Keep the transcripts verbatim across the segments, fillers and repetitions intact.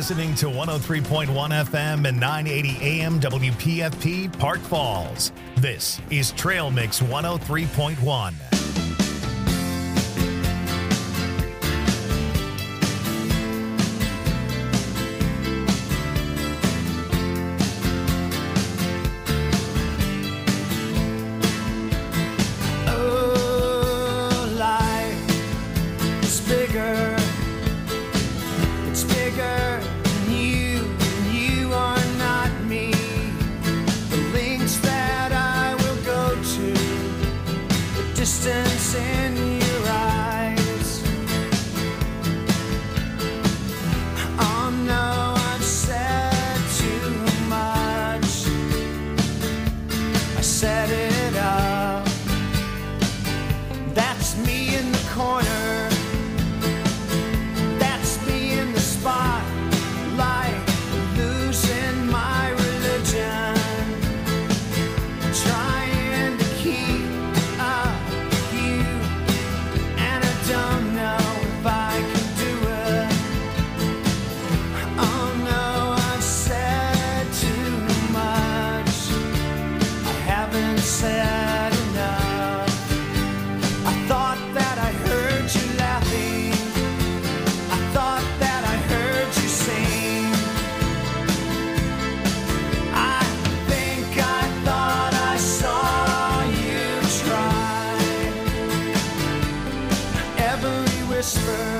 listening to one oh three point one F M and nine eighty A M W P F P Park Falls. This is Trail Mix one oh three point one. Distance in your eyes. Oh no, I've said too much. I set it up. That's me in the corner. That's me in the spotlight, losing my religion, trying to keep up. Don't know if I can do it. Oh no, I've said too much. I haven't said enough. I thought that I heard you laughing. I thought that I heard you sing. I think I thought I saw you try. Every whisper,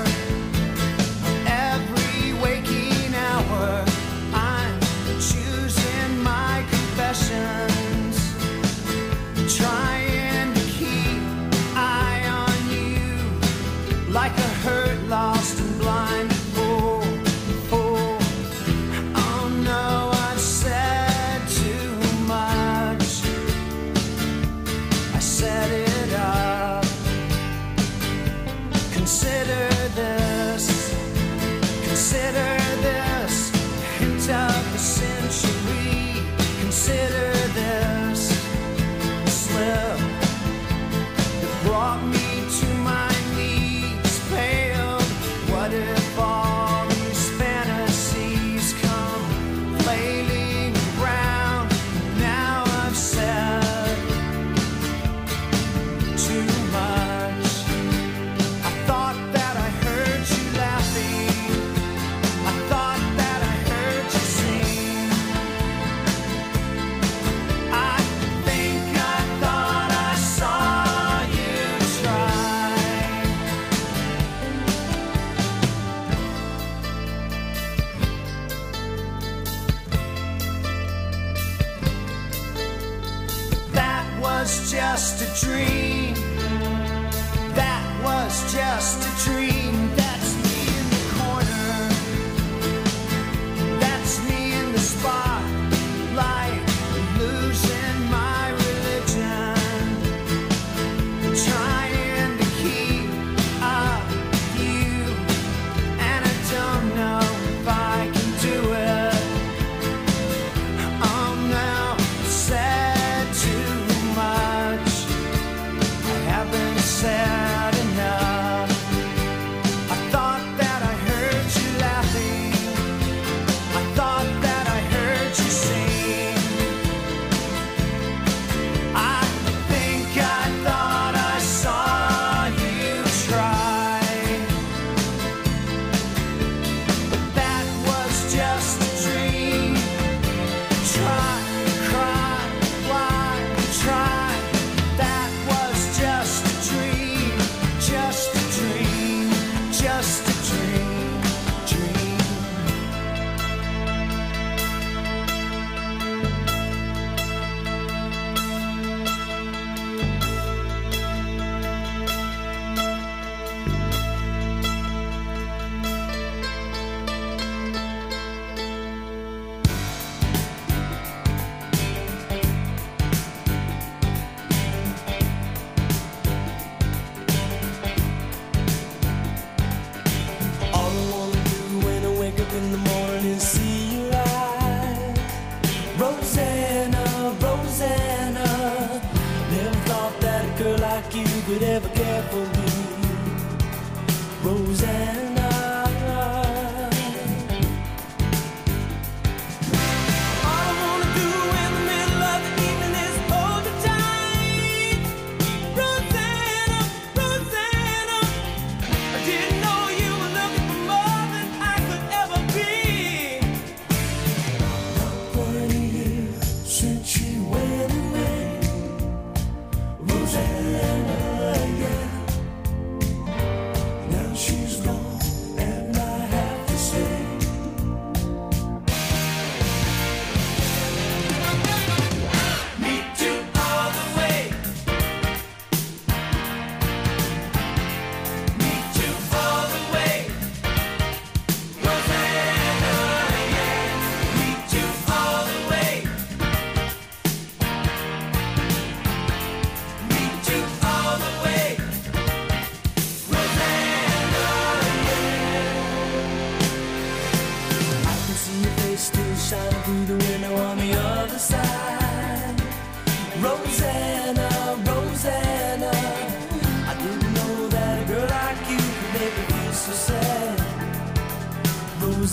every waking hour, I'm choosing my confessions, trying to keep eye on you, like a hurt, lost and blind fool. fool. Oh no, I've said too much. I set it up. Consider this, consider this, hint of the century. Consider this slip that brought me to my knees, pale. What if all these fantasies come flailing around? Now I've said too much. I thought that I heard you laughing. I thought that I heard you sing. I think I thought I saw you try. That was just a dream. That was just a dream. That's me in the corner. That's me in the spotlight, losing my religion, trying to keep up with you, and I don't know if I can do it. Oh no, I've said too much. I haven't said enough. I thought that I heard you laughing. I thought that I heard you sing. I think I thought I saw you try. But that was just a dream. Try, cry, why, try. That was just a dream, just a dream, just a dream, dream. All I wanna do when I wake up in the morning is see you light. Rosanna, Rosanna, never thought that a girl like you could ever care for me. Rosanna,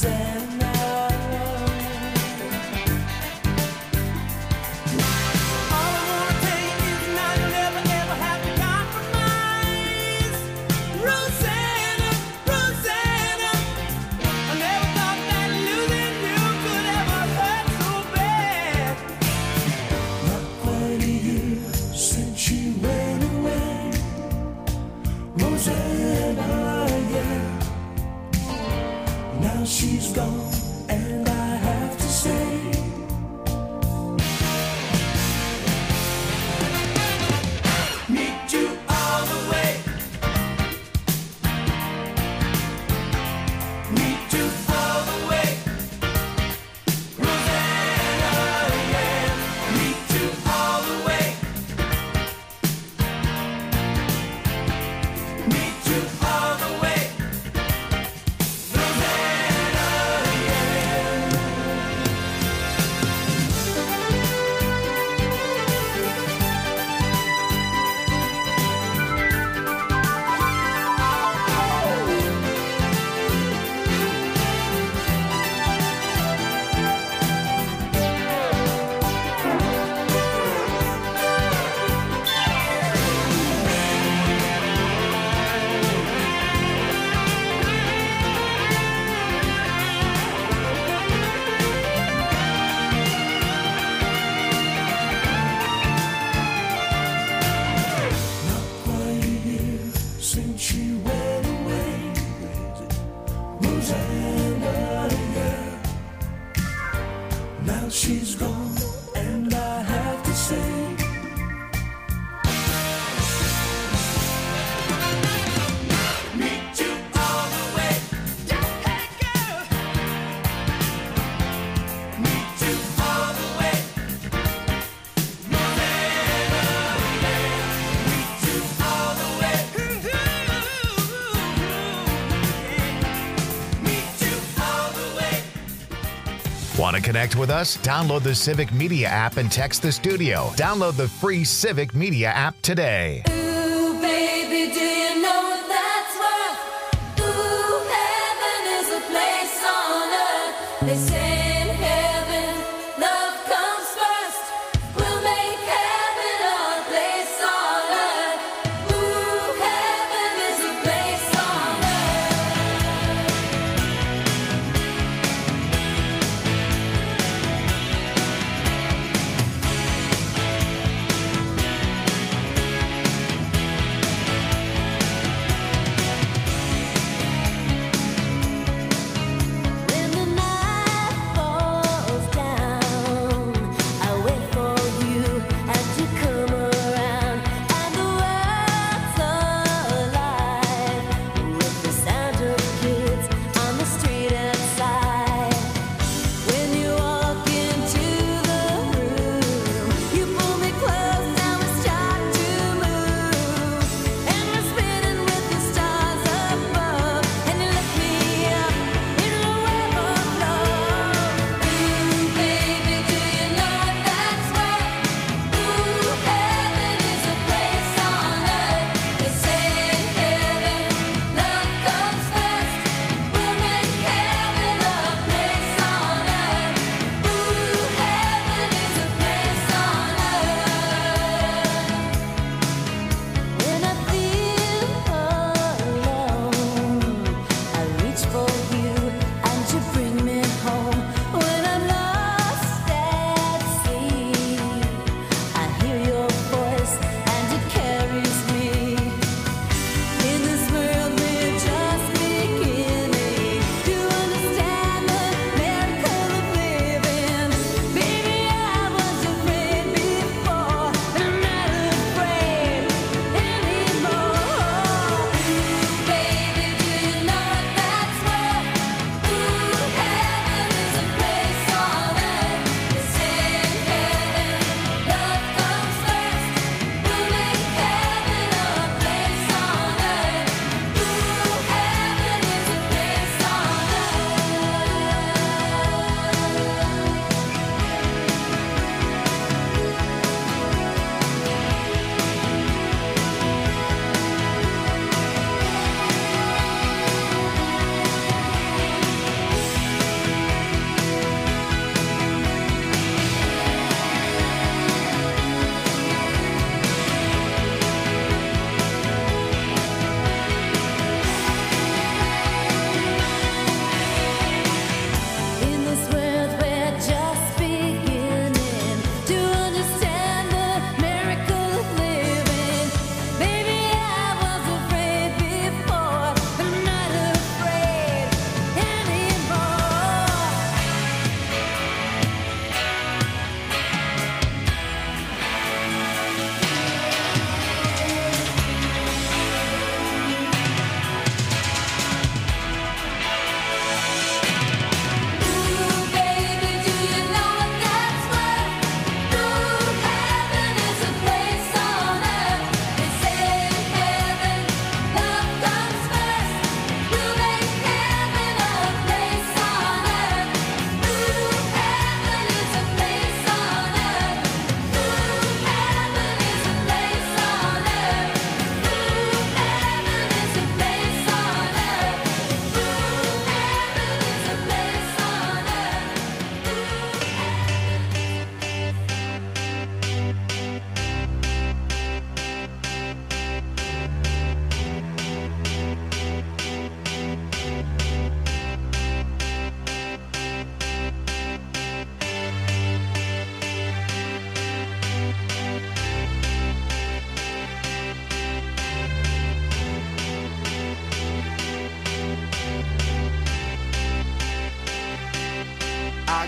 Rosanna. All I wanna tell you is now you'll never ever have to compromise. Rosanna, Rosanna, I never thought that losing you could ever hurt so bad. Not quite a year since she went away, Rosanna, yeah. Now she's gone, and I have to say, meet you all the way, meet you all the way, Rosanna, yeah, meet you all the way, meet you all the way, Rosanna, not quite a year since she went away, Rosanna, yeah. Now she's gone, and I have to say, meet you all the way, hey girl, meet you all the way, Rosanna, yeah, meet you all the way, meet you all the way. Want to connect with us? Download the Civic Media app and text the studio. Download the free Civic Media app today. Ooh, baby, do you know that's what? Ooh, heaven is a place on earth. They say in heaven, love comes first. We'll make heaven our place on earth. Ooh, heaven is a place on earth.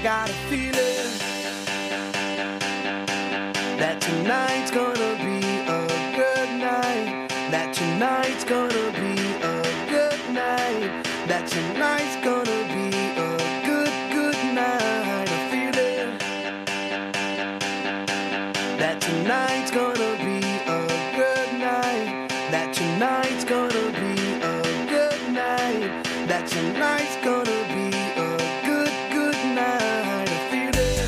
got a feeling that tonight's gonna be a good night. That tonight's gonna be a good night. That tonight's gonna be a good, good night. A feeling that tonight's gonna be a good night. That tonight's gonna be a good night. That tonight's gonna be a good, good night. A feeling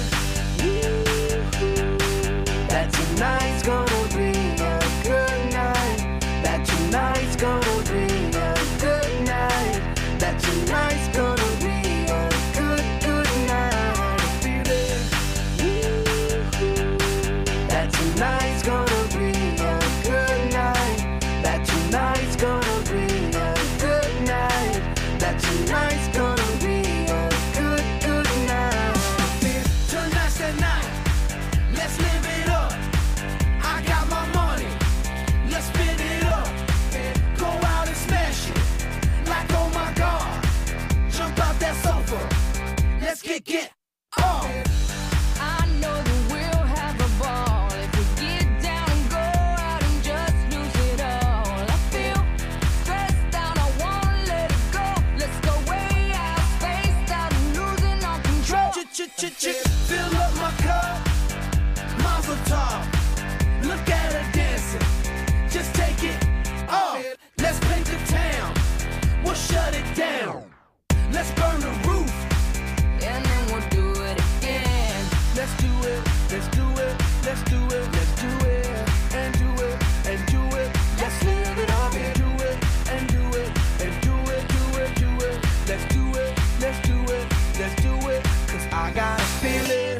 that tonight's gonna be a good night. That tonight's gonna be a good night. That tonight's gonna be a good, good night. A feeling that tonight's gonna be a good night. That tonight's gonna be a good night. That tonight's gonna be a good, good night. Tonight's the night. Let's live it up. I got my money. Let's spin it up. Go out and smash it. Like, oh my God. Jump out that sofa. Let's get, get off. I know that we'll have a ball if we get down and go out and just lose it all. I feel stressed out, I wanna let it go. Let's go way out, spaced out and losing all control. Ch-ch-ch-ch, fill up my cup. Mazel tov. Look at her dancing. Just take it off. Let's paint the town. We'll shut it down. Let's burn the roof. And then we'll do it again. Let's do it. Let's do it. Let's do it. Let's do it. And do it. And do it. Let's live it up and do it. And do it. And do it. Do it. Do it. Let's do it. Let's do it. Let's do it. Cause I got a feeling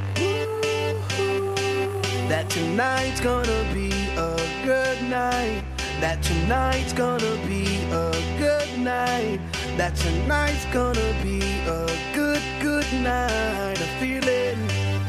that tonight's gonna be a good night. That tonight's gonna be a good night. That tonight's gonna be a good, good night. A feeling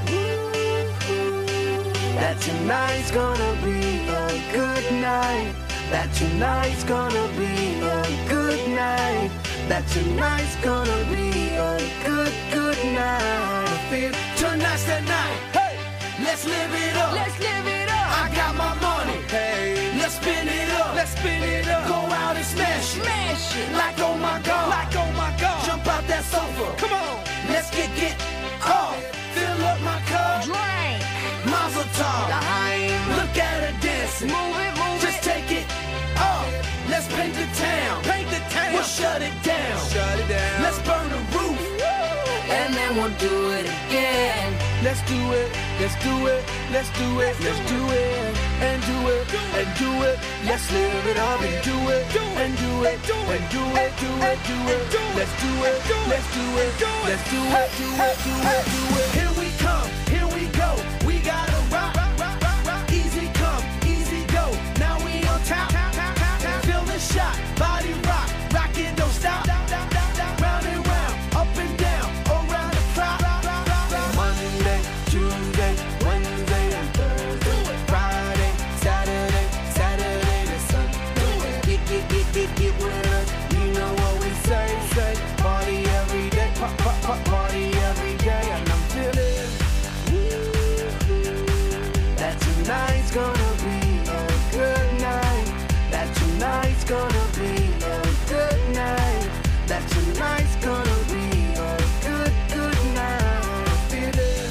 that tonight's gonna be a good night. That tonight's gonna be a good night. That tonight's gonna be a good, good night. I feel tonight's the night. Hey, let's live it up. Let's live it up. I got my money. Hey, let's spin it up. Let's spin it up. Go out and smash it. Smash it. Like oh my God. Like oh my God. Jump out that sofa. Come on. Let's get get off. Fill up my cup. Drink. Mazel tov. Time. Look at her dancing. Move it, move Just it. take it off. Let's paint the town. Paint the town. We'll shut it down. Shut it down. Let's burn the roof. And then we'll do it again. Let's do it. Let's do it. Let's do it. Let's do it. And do it. And do it. Let's live it up and do it. And do it. And do it. Do it. Do it. Let's do it. Let's do it. Let's do it. Do it. Do it. Do it. Here we come. Here we go. We gotta rock. Easy come. Easy go. Now we on top. Feel the shot. Body rock. Rockin', don't stop. Round and round. Up and down. Around the clock. Monday, Tuesday, Wednesday, and Thursday. Friday, Saturday, Saturday to Sunday. Get, get, get, get, get with us. You know what we say, say. Party every day. Pop, pop, pop, party every day. And I'm feeling that tonight's gonna be a good night. That tonight's gonna be a good night. That tonight's gonna be a good, good night. Feeling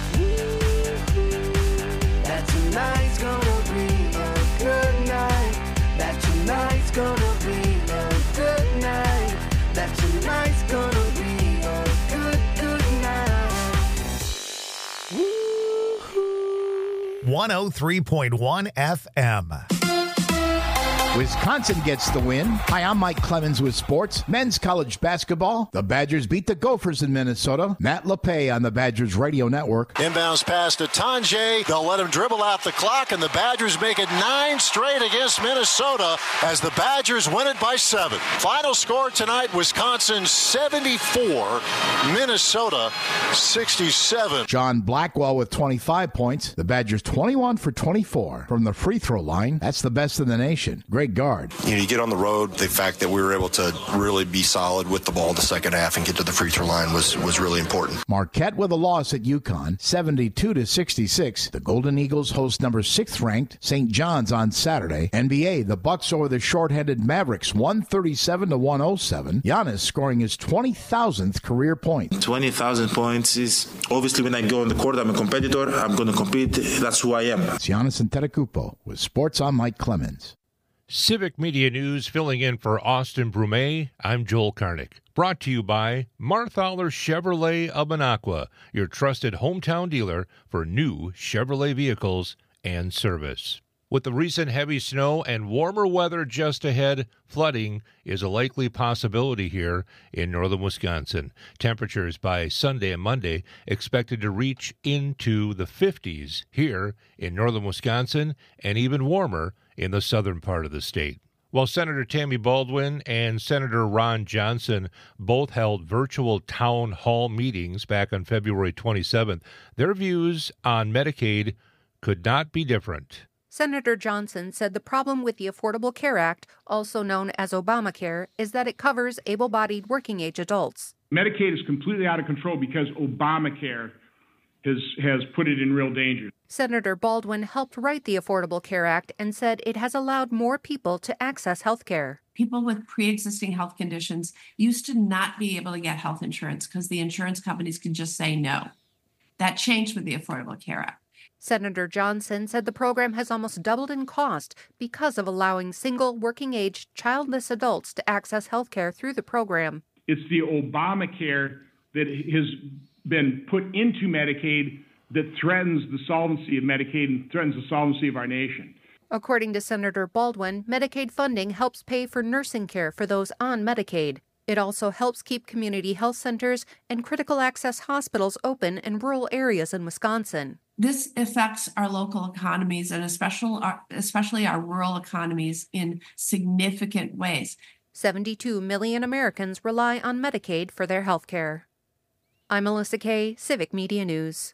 that tonight's gonna be a good night. That tonight's gonna be a good night. That tonight's gonna be a good, good night. one oh three point one F M. Wisconsin gets the win. Hi, I'm Mike Clemens with sports. Men's college basketball. The Badgers beat the Gophers in Minnesota. Matt LePay on the Badgers Radio Network. Inbounds pass to Tanjay. They'll let him dribble out the clock, and the Badgers make it nine straight against Minnesota as the Badgers win it by seven. Final score tonight, Wisconsin seventy-four, Minnesota sixty-seven. John Blackwell with twenty-five points. The Badgers twenty-one for twenty-four from the free throw line. That's the best in the nation. Great great guard. You know, you get on the road, the fact that we were able to really be solid with the ball in the second half and get to the free throw line was, was really important. Marquette with a loss at UConn, seventy-two to sixty-six. The Golden Eagles host number sixth ranked Saint John's on Saturday. N B A, the Bucks over the short-handed Mavericks, one thirty-seven to one oh seven. Giannis scoring his twenty thousandth career point. twenty thousand points is obviously when I go on the court, I'm a competitor. I'm going to compete. That's who I am. It's Giannis Antetokounmpo with Sports. I'm Mike Clemens. Civic Media News, filling in for Austin Brumet. I'm Joel Karnick. Brought to you by Marthaler Chevrolet of Minocqua, your trusted hometown dealer for new Chevrolet vehicles and service. With the recent heavy snow and warmer weather just ahead, flooding is a likely possibility here in northern Wisconsin. Temperatures by Sunday and Monday expected to reach into the fifties here in northern Wisconsin and even warmer in the southern part of the state. While Senator Tammy Baldwin and Senator Ron Johnson both held virtual town hall meetings back on February twenty-seventh, their views on Medicaid could not be different. Senator Johnson said the problem with the Affordable Care Act, also known as Obamacare, is that it covers able-bodied working-age adults. Medicaid is completely out of control because Obamacare has, has put it in real danger. Senator Baldwin helped write the Affordable Care Act and said it has allowed more people to access health care. People with pre-existing health conditions used to not be able to get health insurance because the insurance companies could just say no. That changed with the Affordable Care Act. Senator Johnson said the program has almost doubled in cost because of allowing single, working-age, childless adults to access health care through the program. It's the Obamacare that has been put into Medicaid that threatens the solvency of Medicaid and threatens the solvency of our nation. According to Senator Baldwin, Medicaid funding helps pay for nursing care for those on Medicaid. It also helps keep community health centers and critical access hospitals open in rural areas in Wisconsin. This affects our local economies and especially our, especially our rural economies in significant ways. seventy-two million Americans rely on Medicaid for their health care. I'm Melissa Kay, Civic Media News.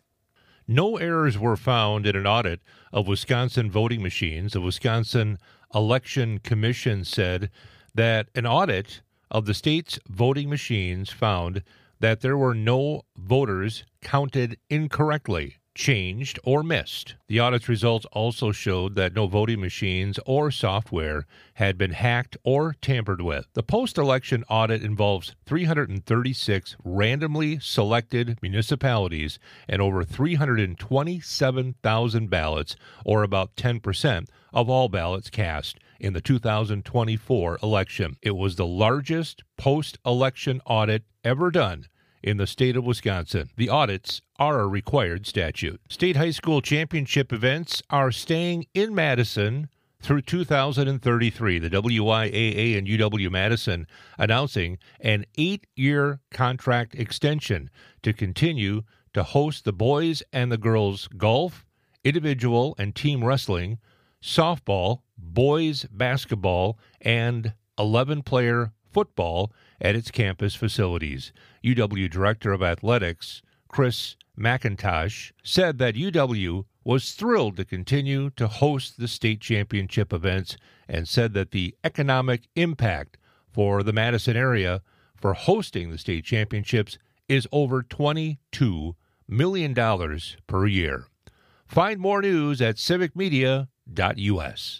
No errors were found in an audit of Wisconsin voting machines. The Wisconsin Election Commission said that an audit of the state's voting machines found that there were no voters counted incorrectly, changed, or missed. The audit's results also showed that no voting machines or software had been hacked or tampered with. The post-election audit involves three hundred thirty-six randomly selected municipalities and over three hundred twenty-seven thousand ballots, or about ten percent of all ballots cast in the two thousand twenty-four election. It was the largest post-election audit ever done in the state of Wisconsin. The audits are a required statute. State high school championship events are staying in Madison through two thousand thirty-three. The W I A A and U W-Madison announcing an eight-year contract extension to continue to host the boys and the girls golf, individual and team wrestling, softball, boys basketball, and eleven-player football at its campus facilities. U W Director of Athletics, Chris McIntosh, said that U W was thrilled to continue to host the state championship events and said that the economic impact for the Madison area for hosting the state championships is over twenty-two million dollars per year. Find more news at civic media dot u s.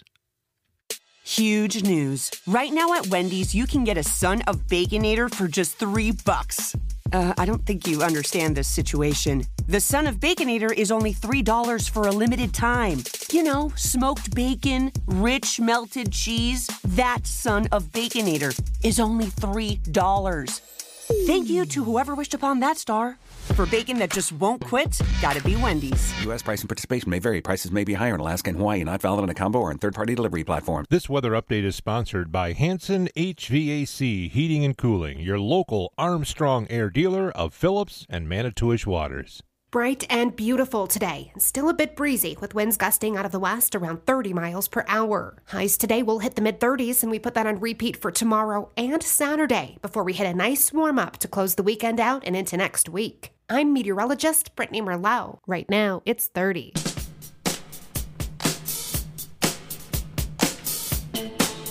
Huge news. Right now at Wendy's, you can get a Son of Baconator for just three bucks. Uh, I don't think you understand this situation. The Son of Baconator is only three dollars for a limited time. You know, smoked bacon, rich melted cheese. That Son of Baconator is only three dollars. Thank you to whoever wished upon that star. For bacon that just won't quit, gotta be Wendy's. U S price and participation may vary. Prices may be higher in Alaska and Hawaii, not valid on a combo or on third-party delivery platform. This weather update is sponsored by Hanson H V A C Heating and Cooling, your local Armstrong Air dealer of Phillips and Manitowish waters. Bright and beautiful today. Still a bit breezy with winds gusting out of the west around thirty miles per hour. Highs today will hit the mid-thirties, and we put that on repeat for tomorrow and Saturday before we hit a nice warm-up to close the weekend out and into next week. I'm meteorologist Brittany Merlot. Right now, it's thirty.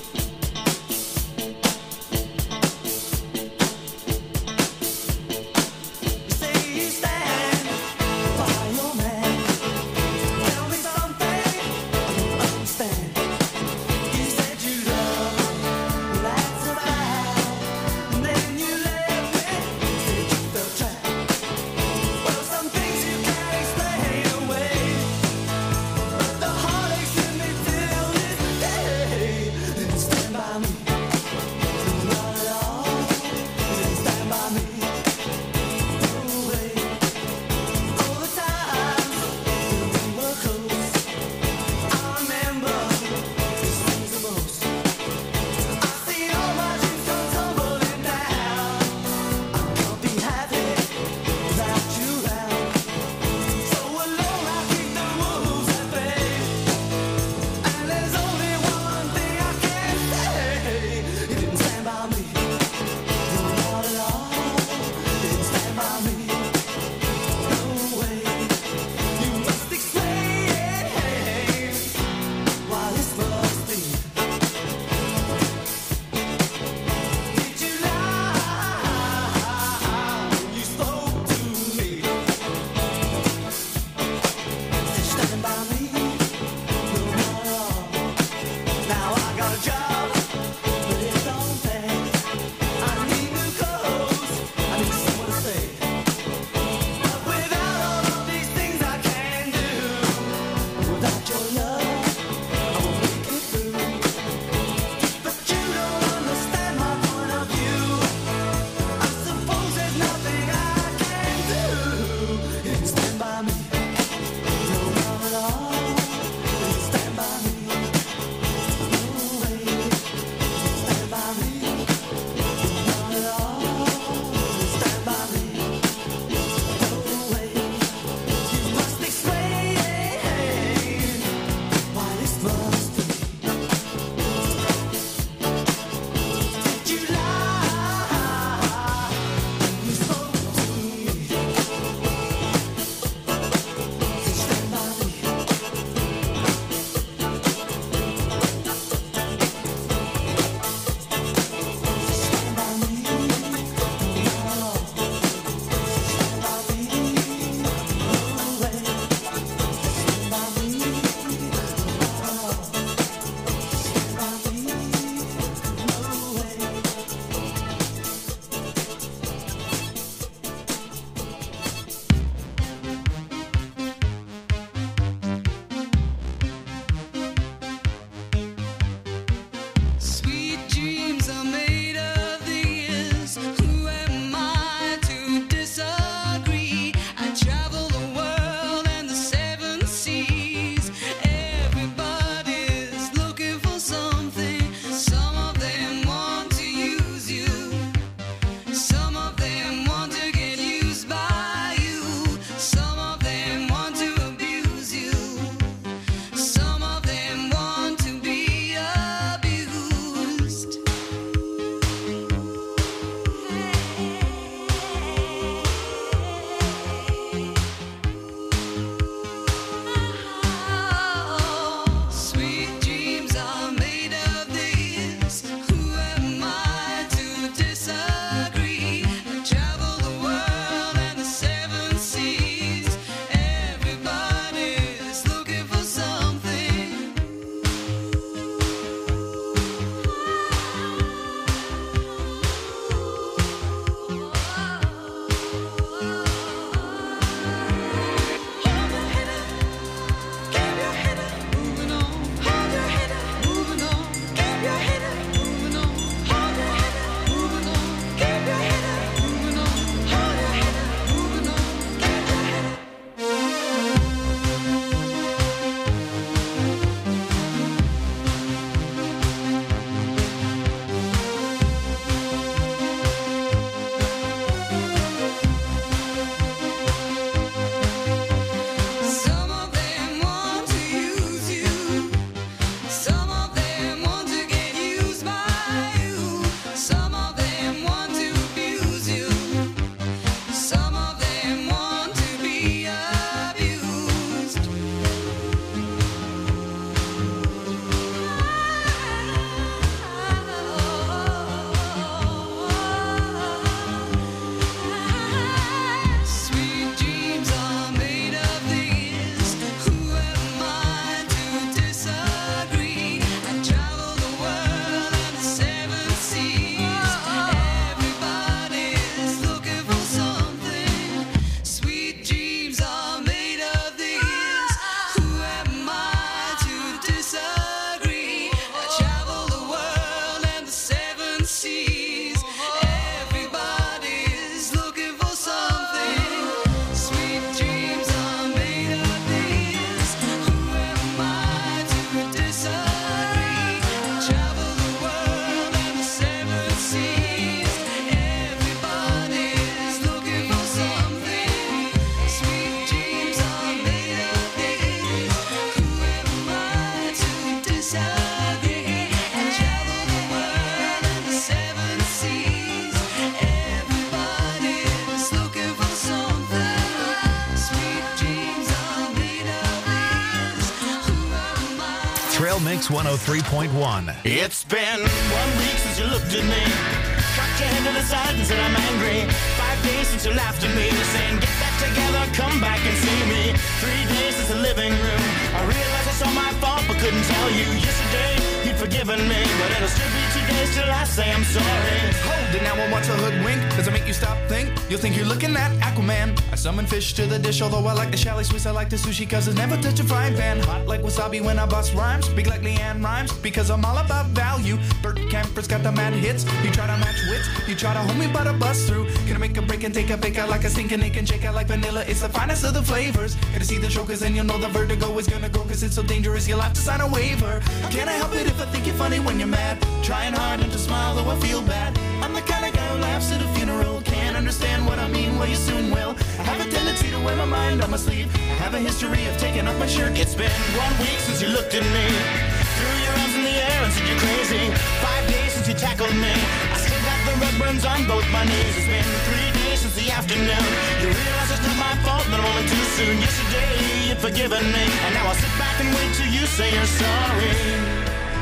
Trail Mix one oh three point one. It's been one week since you looked at me, cocked your head to the side and said I'm angry. Five days since you laughed at me, saying get back together, come back and see me. Three days since the living room, I realized it's all my fault but couldn't tell you. Yesterday you'd forgiven me, but it'll still be two days till I say I'm sorry. Hold it now, I want to hoodwink. Does it make you stop think? You'll think you're looking at Aquaman. I summon fish to the dish, although I like the chalet Swiss, I like the sushi, cause it's never touch a frying pan. Hot like wasabi when I bust rhymes, big like Leanne rhymes, because I'm all about value. Bert Camper's got the mad hits. You try to match wits, you try to hold me but I bust through. Gonna make a break and take a bake out like a stinking ache and shake out like vanilla. It's the finest of the flavors. Gonna see the show cause then you'll know the vertigo is gonna go, cause it's so dangerous you'll have to sign a waiver. Can't I help it if I think you're funny when you're mad? Trying hard not to smile though I feel bad. I'm the kind of guy who laughs at a funeral. Can't understand what I mean, well you soon will. I have a tendency to wear my mind on my sleeve. I have a history of taking off my shirt. It's been one week since you looked at me, threw your arms in the air and said you're crazy. Five days since you tackled me, I still got the red burns on both my knees. It's been three days since the afternoon, you realize it's not my fault, but I'm only too soon. Yesterday you'd forgiven me, and now I'll sit back and wait till you say you're sorry.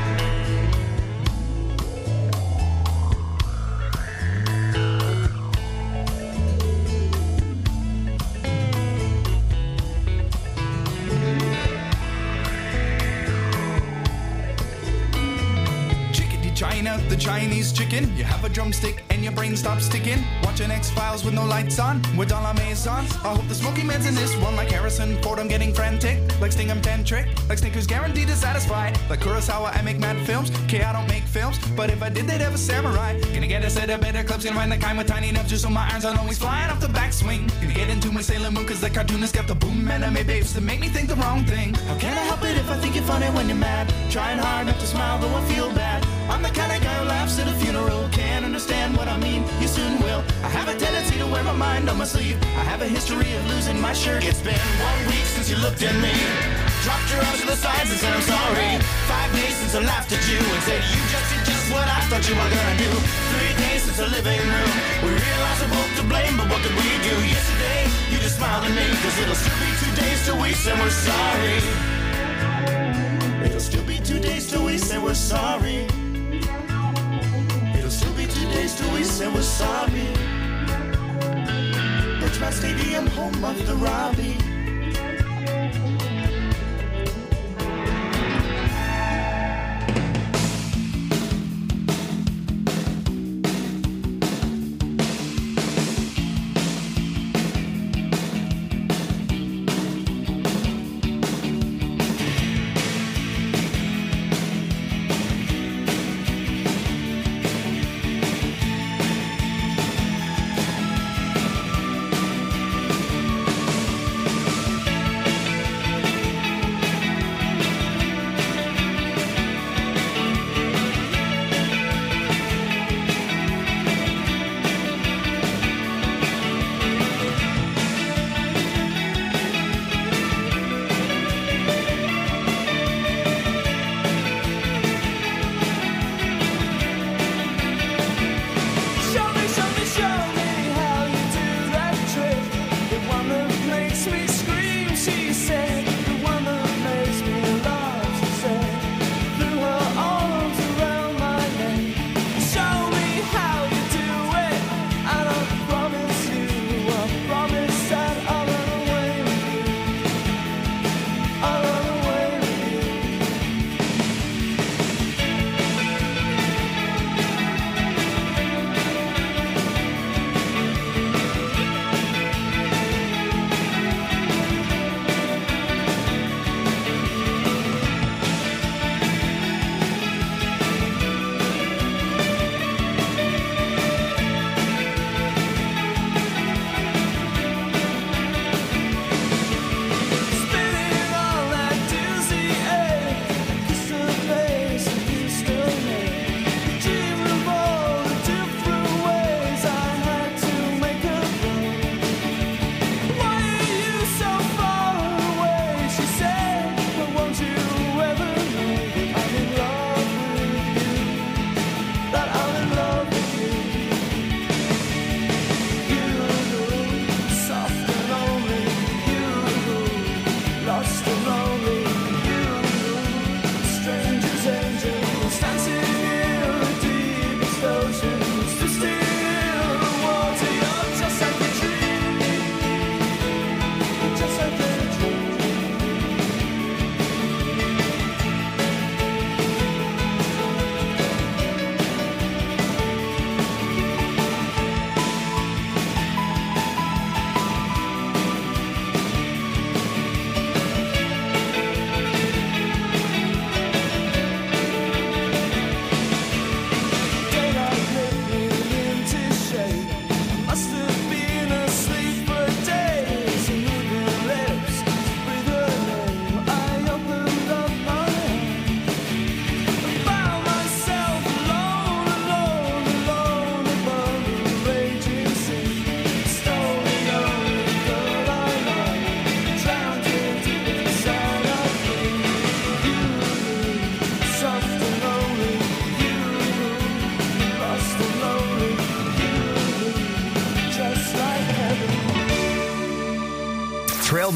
China, the Chinese chicken. You have a drumstick and your brain stops ticking. Watching X-Files with no lights on, with all our maze on. I hope the Smoky Man's in this one, like Harrison Ford, I'm getting frantic. Like Sting, I'm tantric. Like Snickers, guaranteed to satisfy. Like Kurosawa, I make mad films. K, I don't make films, but if I did, they'd have a samurai. Gonna get a set of better clubs, gonna find the kind with tiny nubs, just so my irons aren't always flying off the backswing. Gonna get into my Sailor Moon, cause the cartoonist got the boom anime babes that make me think the wrong thing. How can I help it if I think you're funny when you're mad? Trying hard not to smile, though I feel bad. I'm the kind of guy who laughs at a funeral. Can't understand what I mean, you soon will. I have a tendency to wear my mind on my sleeve. I have a history of losing my shirt. It's been one week since you looked at me, dropped your arms to the sides and said I'm sorry. Five days since I laughed at you and said you just did just what I thought you were gonna do. Three days since the living room, we realized we're both to blame, but what could we do? Yesterday, you just smiled at me, cause it'll still be two days till we say we're sorry. It'll still be two days till we say we're sorry. It'll still be two days till we say we're sorry. Birchmount Stadium, home of the Robbie.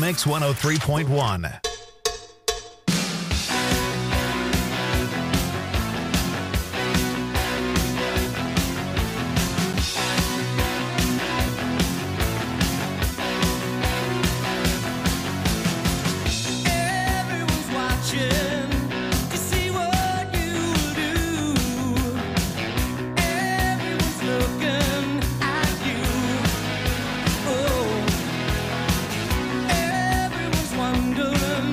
Mix one oh three point one. Wondering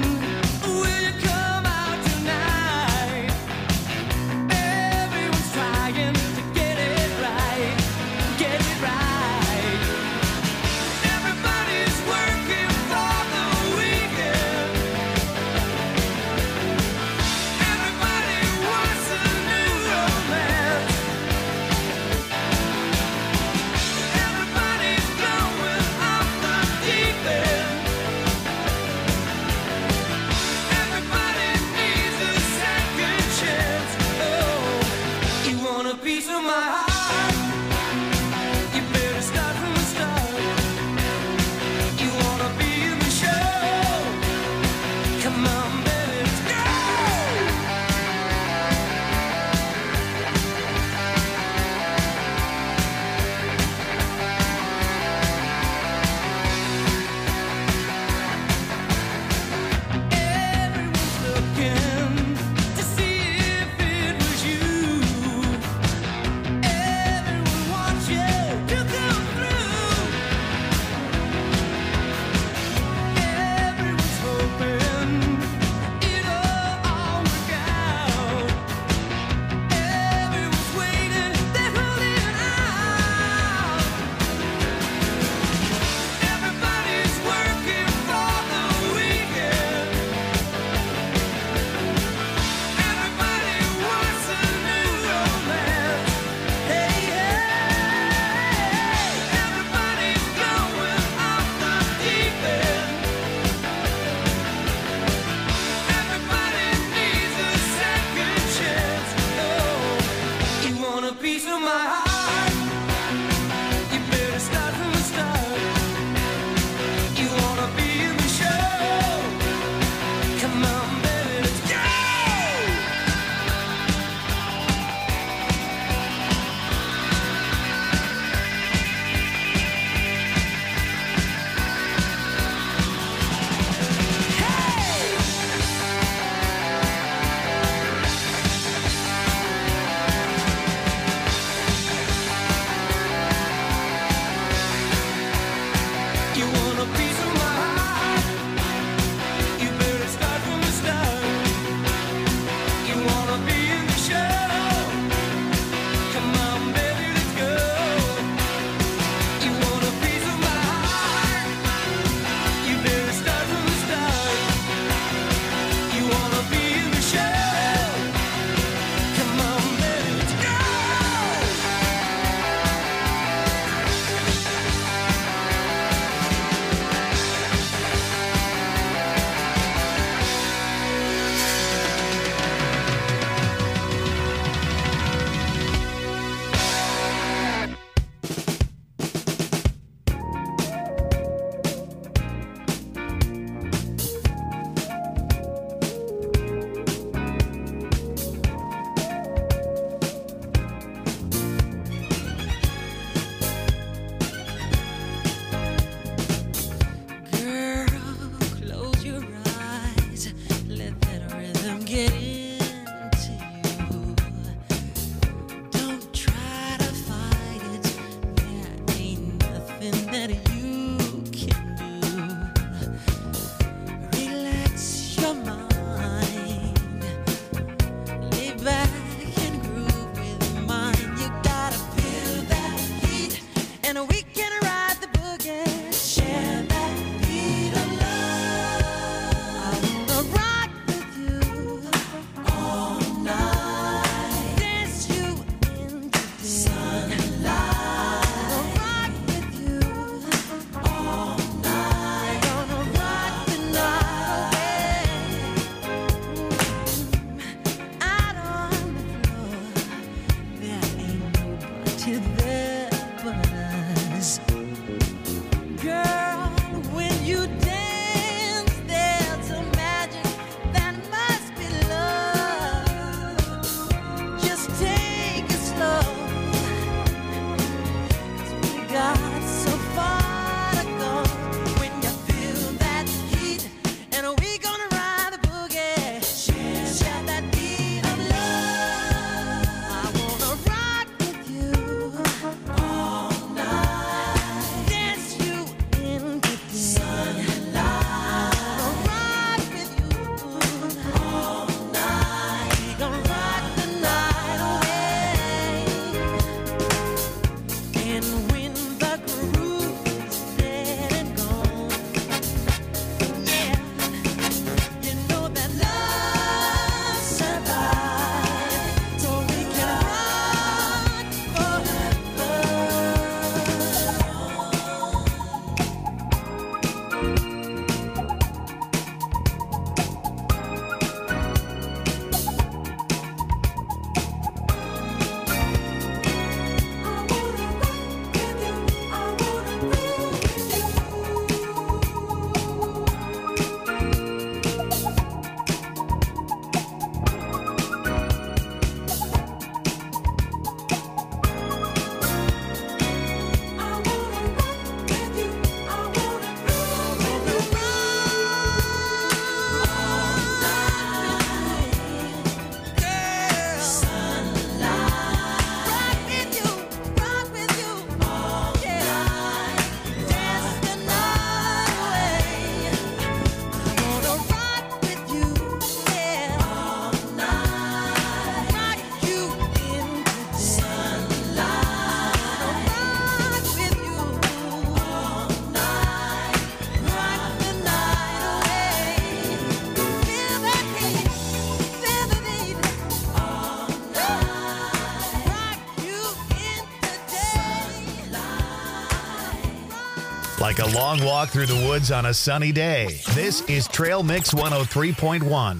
like a long walk through the woods on a sunny day. This is Trail Mix one oh three point one.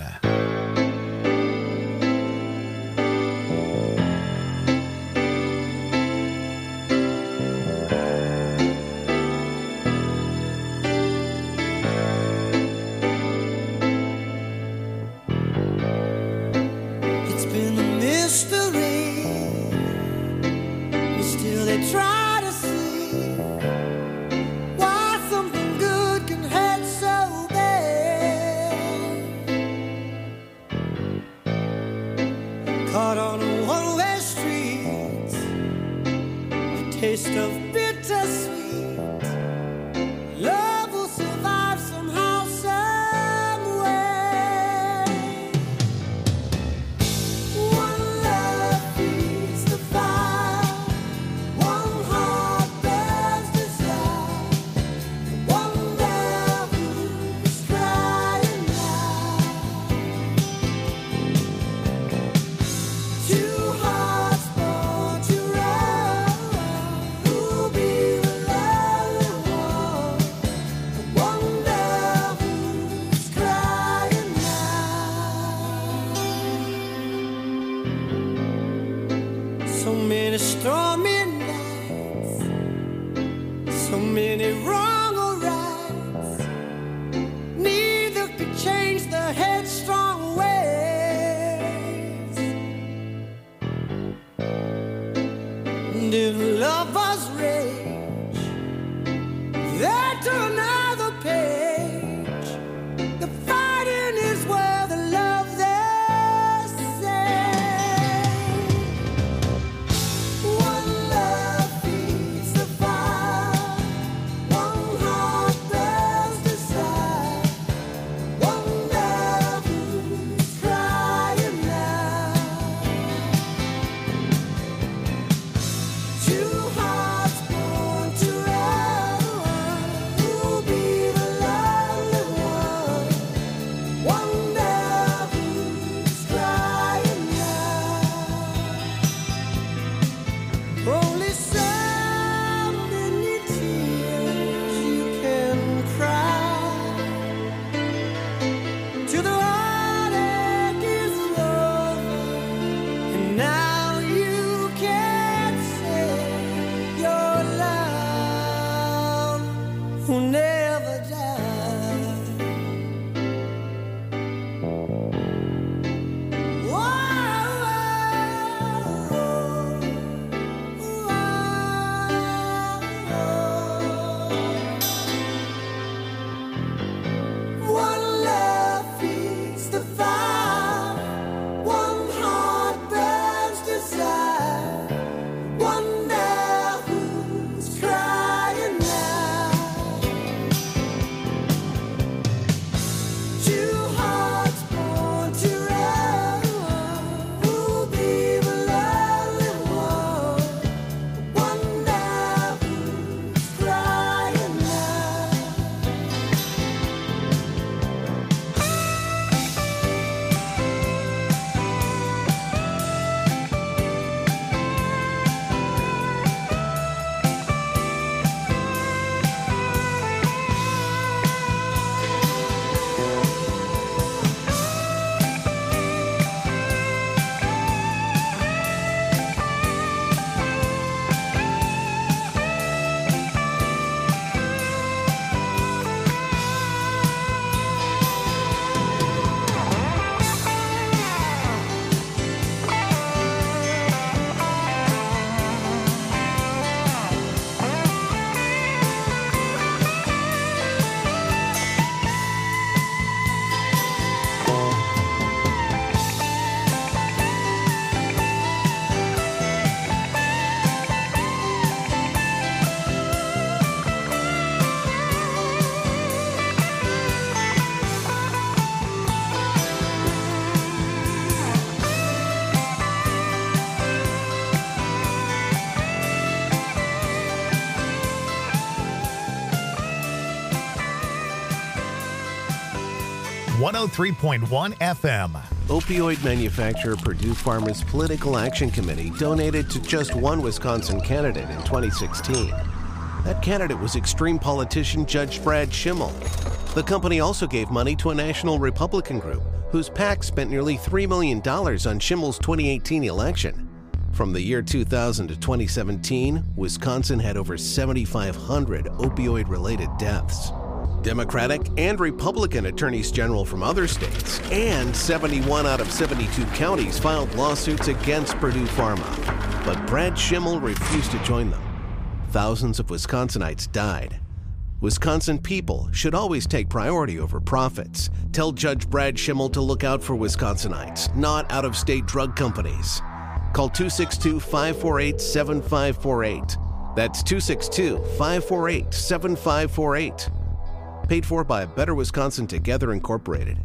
one oh three point one F M. Opioid manufacturer Purdue Pharma's Political Action Committee donated to just one Wisconsin candidate in twenty sixteen. That candidate was extreme politician Judge Brad Schimmel. The company also gave money to a national Republican group whose PAC spent nearly three million dollars on Schimmel's twenty eighteen election. From the year two thousand to twenty seventeen, Wisconsin had over seventy-five hundred opioid-related deaths. Democratic and Republican attorneys general from other states and seventy-one out of seventy-two counties filed lawsuits against Purdue Pharma. But Brad Schimmel refused to join them. Thousands of Wisconsinites died. Wisconsin people should always take priority over profits. Tell Judge Brad Schimmel to look out for Wisconsinites, not out-of-state drug companies. Call two six two, five four eight, seven five four eight. That's two six two, five four eight, seven five four eight. Paid for by Better Wisconsin Together Incorporated.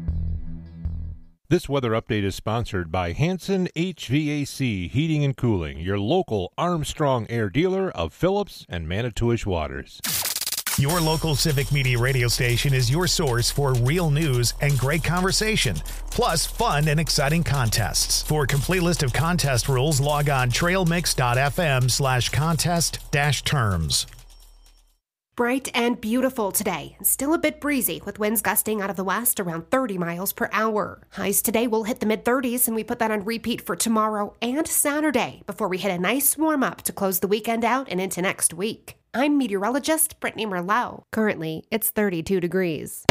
This weather update is sponsored by Hanson H V A C Heating and Cooling, your local Armstrong Air dealer of Phillips and Manitowish Waters. Your local Civic Media radio station is your source for real news and great conversation, plus fun and exciting contests. For a complete list of contest rules, log on trailmix.fm slash contest dash terms. Bright and beautiful today, still a bit breezy with winds gusting out of the west around thirty miles per hour. Highs today will hit the mid thirties, and we put that on repeat for tomorrow and Saturday before we hit a nice warm up to close the weekend out and into next week. I'm meteorologist Brittany Merlot. Currently, it's thirty-two degrees.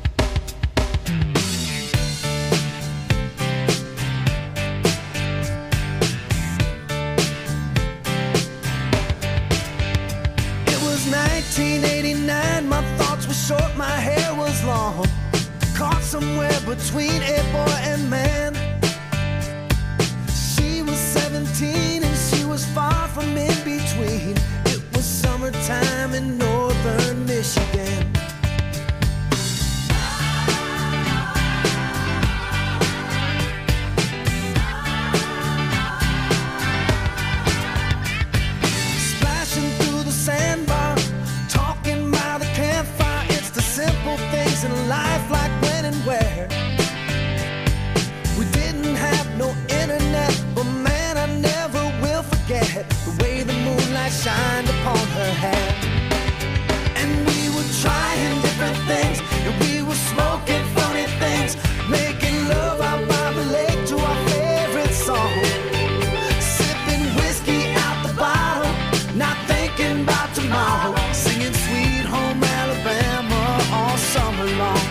nineteen eighty-nine, my thoughts were short, my hair was long. Caught somewhere between a boy and man. She was seventeen and she was far from in between. It was summertime in northern Michigan. Splashing through the sandbar, talking by the campfire. It's the simple things in life, like when and where. We didn't have no internet, but man, I never will forget the way the moonlight shined upon her hair. And we were trying different things, and we were smoking funny things, making love out by the lake to our favorite song. Sipping whiskey out the bottle, not thinking about tomorrow, singing Sweet Home Alabama all summer long.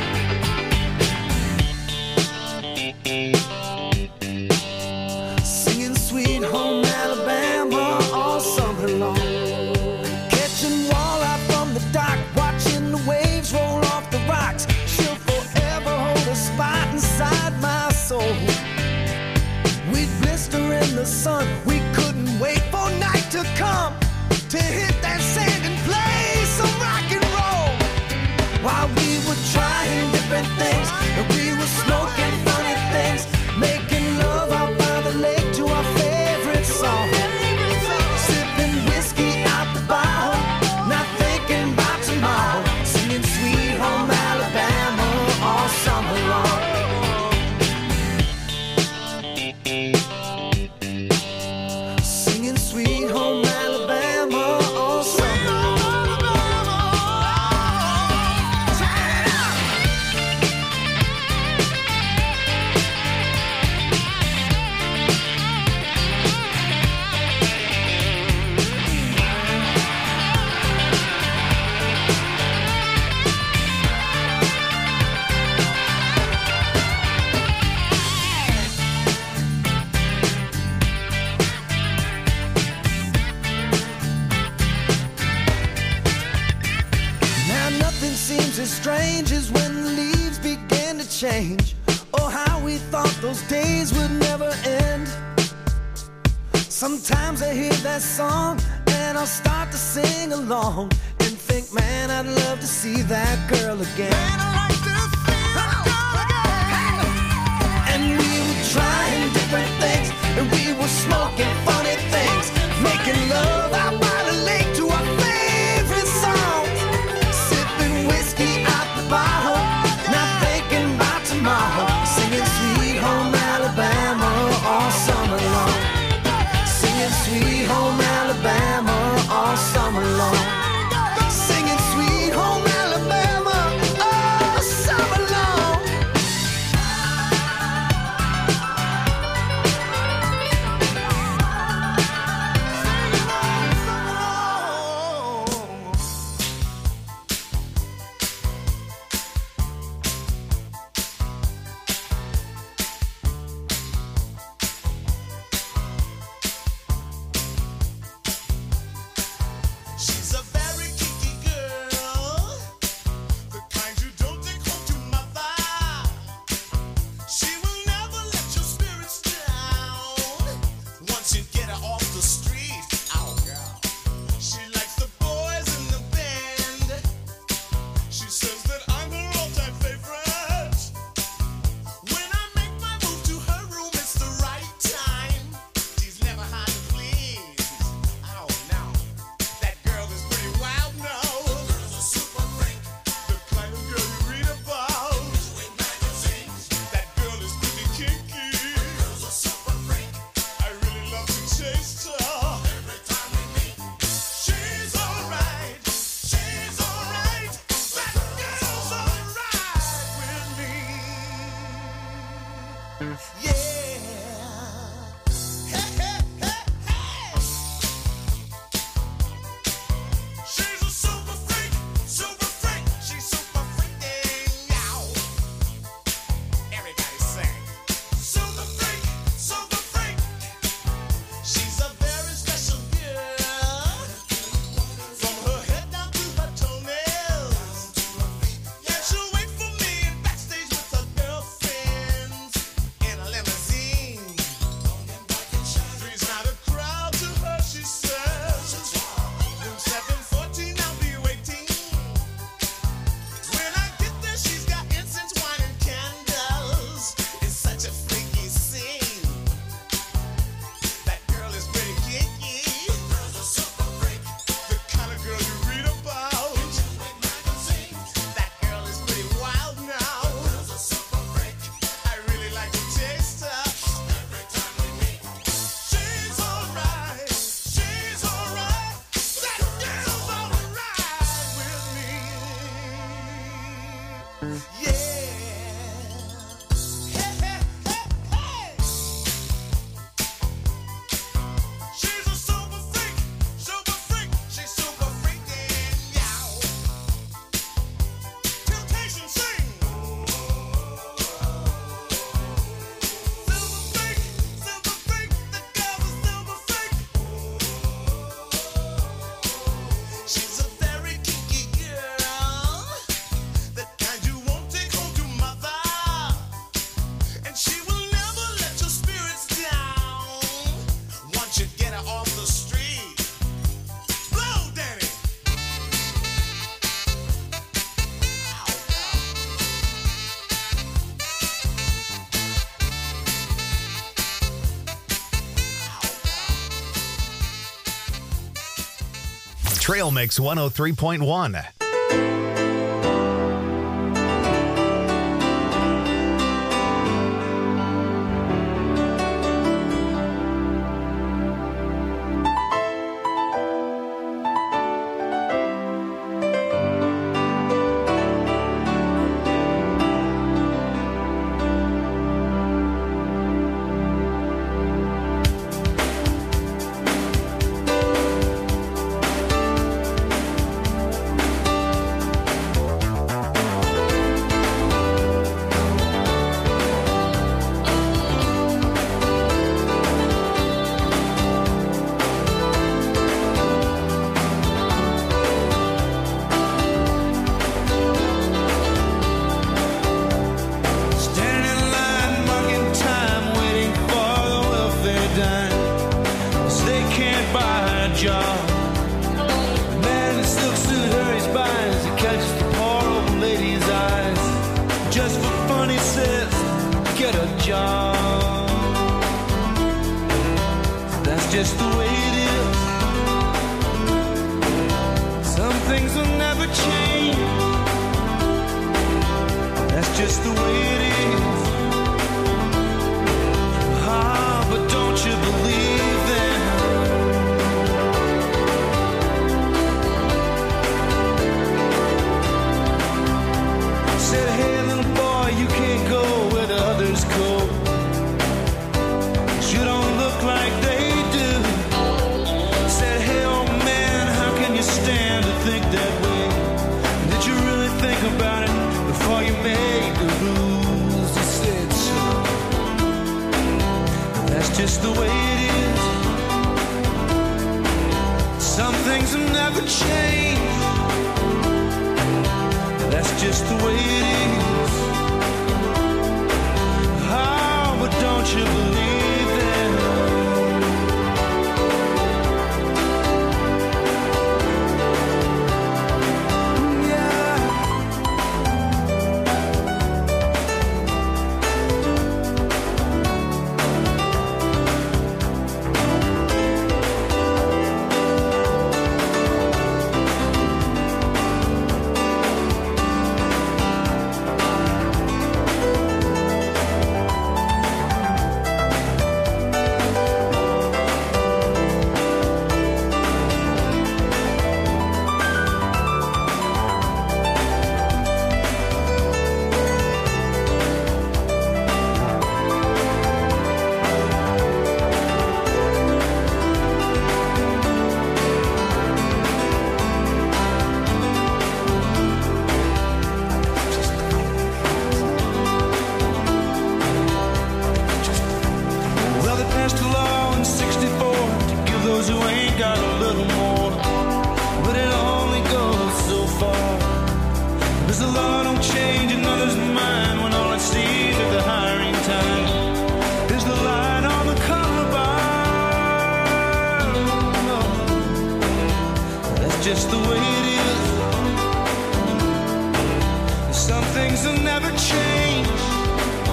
Singing Sweet Home Alabama all summer long. Catching walleye from the dock, watching the waves roll off the rocks. She'll forever hold a spot inside my soul. We'd blister in the sun, we couldn't wait for night to come to hit that sand and play some rock and roll. While we were trying different things, and we were smoking funny things, making love out by the lake to our favorite song. Sipping whiskey out the bottle, not thinking about tomorrow, singing Sweet Home Alabama all summer long. Singing Sweet Home Alabama all summer long. Now nothing seems as strange as when the leaves begin to change. Oh, how we thought those days would never end. Sometimes I hear that song and I'll start to sing along and think, man, I'd love to see that girl again. Man, I'd like to see that girl again. And we were trying different things, and we were smoking funny things, making love out by the lake to our favorite songs. Sipping whiskey out the bottle, not thinking about tomorrow, singing Sweet Home Alabama all summer long. Singing Sweet Home Alabama all summer long. Trail Mix one oh three point one.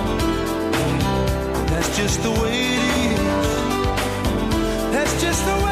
Just the way it is. That's just the way